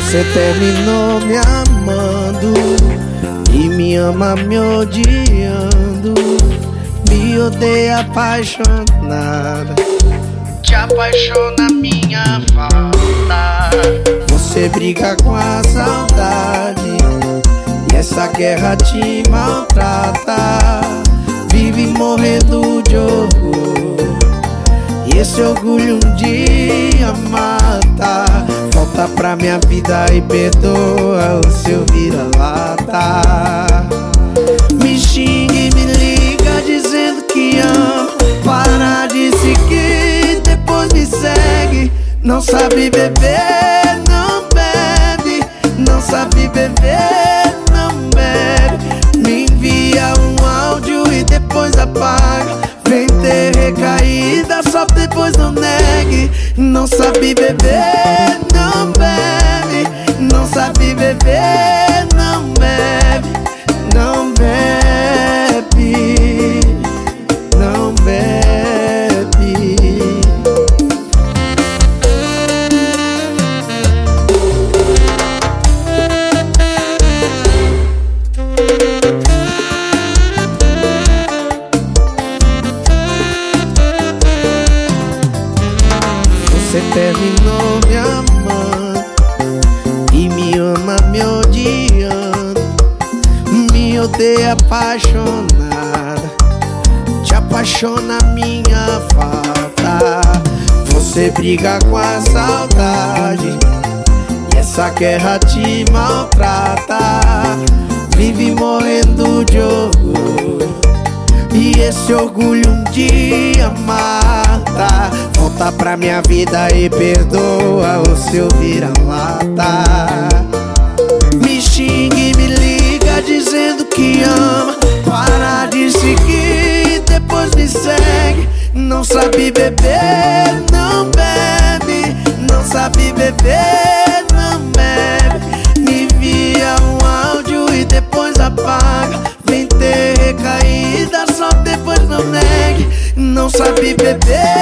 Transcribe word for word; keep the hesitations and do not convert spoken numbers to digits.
Você terminou me amando e me ama me odiando. Me odeia apaixonada, te apaixona minha falta. Você briga com a saudade e essa guerra te maltrata. Vive morrendo de orgulho e esse orgulho um dia mata. Volta pra minha vida e perdoa o seu vira-lata. Me xinga e me liga dizendo que ama. Para de seguir, depois me segue. Não sabe beber, não bebe. Não sabe beber, não bebe. Me envia um áudio e depois apaga. Vem ter recaída, só depois não negue. Não sabe beber, não bebe. Não sabe beber, não bebe. Não bebe, não bebe. Você terminou me amando e me ama me odiando. Me odeia apaixonada, te apaixona minha falta. Você briga com a saudade e essa guerra te maltrata. Vive morrendo de orgulho e esse orgulho um dia mata. Volta pra minha vida e perdoa o seu vira-lata. Me xinga e me liga dizendo que ama. Para de seguir, depois me segue. Não sabe beber, não bebe. Não sabe beber, não bebe. Me envia um áudio e depois apaga. Vem ter recaída, só depois não negue. Não sabe beber,